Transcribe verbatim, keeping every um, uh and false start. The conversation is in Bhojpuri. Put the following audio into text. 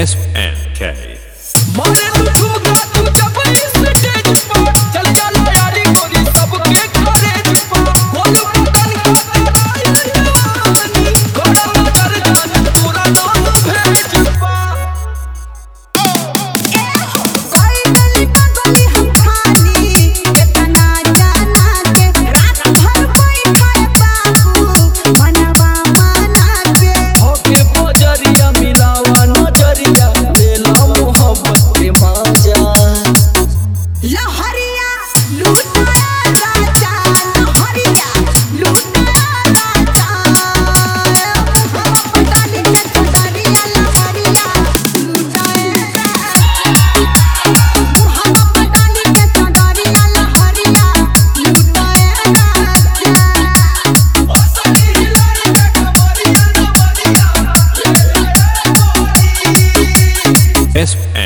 S N K. मारे तू ठुमका तू जब इस स्टेज पर चल जाला यारी गोरी सबके कॉलेज पर बोल बदन का तेरा जवानी घोड़ा नजर जान पूरा नाम भेज पा कोई गली का गली हम खाली कितना जाना के रात भर कोई खाए बाबू मनवा माना के होके बजरिया मिलावा नजरिया देला मोहब्बत के माजा लहरिया लूटाया राजा लहरिया लूटाया राजा हम पटाली के छोटरिया लहरिया लूटाया हम पटाली के छोटरिया लहरिया लूटाया राजा ओ सखी हिलाई के कमरिया नवरिया S